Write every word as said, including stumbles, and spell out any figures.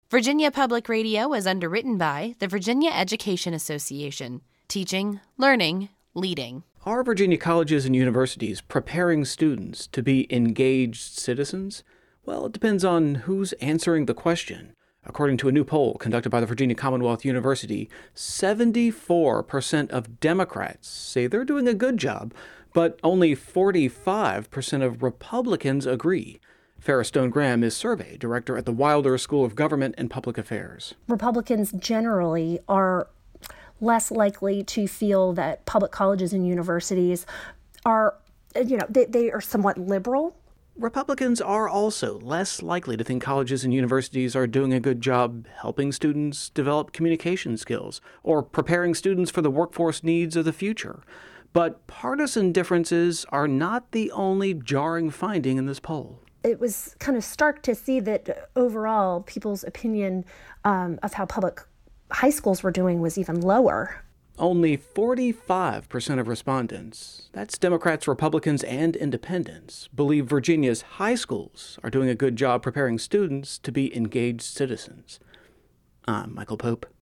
Virginia Public Radio is underwritten by the Virginia Education Association, teaching, learning, leading. Are Virginia colleges and universities preparing students to be engaged citizens? Well, it depends on who's answering the question. According to a new poll conducted by the Virginia Commonwealth University, seventy-four percent of Democrats say they're doing a good job, but only forty-five percent of Republicans agree. Farrah Stone Graham is survey director at the Wilder School of Government and Public Affairs. Republicans generally are less likely to feel that public colleges and universities are, you know, they, they are somewhat liberal. Republicans are also less likely to think colleges and universities are doing a good job helping students develop communication skills or preparing students for the workforce needs of the future. But partisan differences are not the only jarring finding in this poll. It was kind of stark to see that overall people's opinion um, of how public high schools were doing was even lower. Only forty-five percent of respondents, that's Democrats, Republicans, and independents, believe Virginia's high schools are doing a good job preparing students to be engaged citizens. I'm Michael Pope.